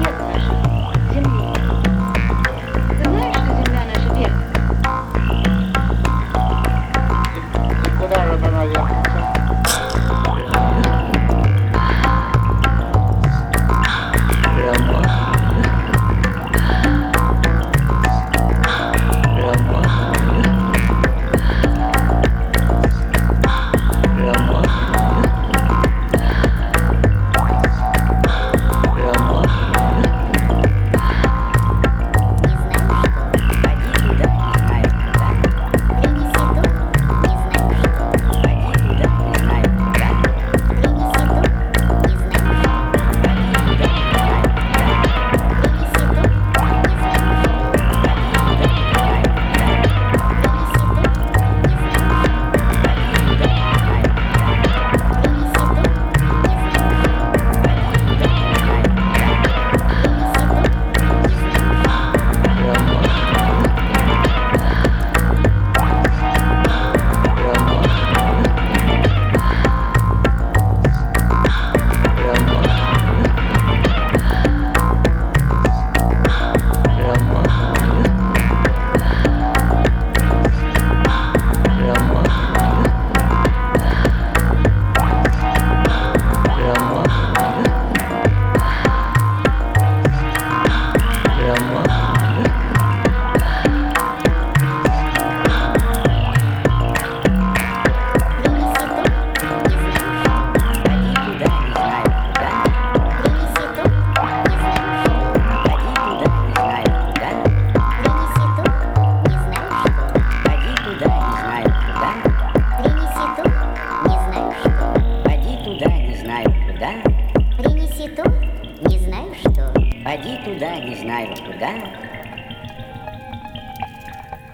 планет нашей Земли. Ты знаешь, что Земля наша первая? И куда же она ехала? Принеси то, не знаю что. Поди туда, не знаю куда.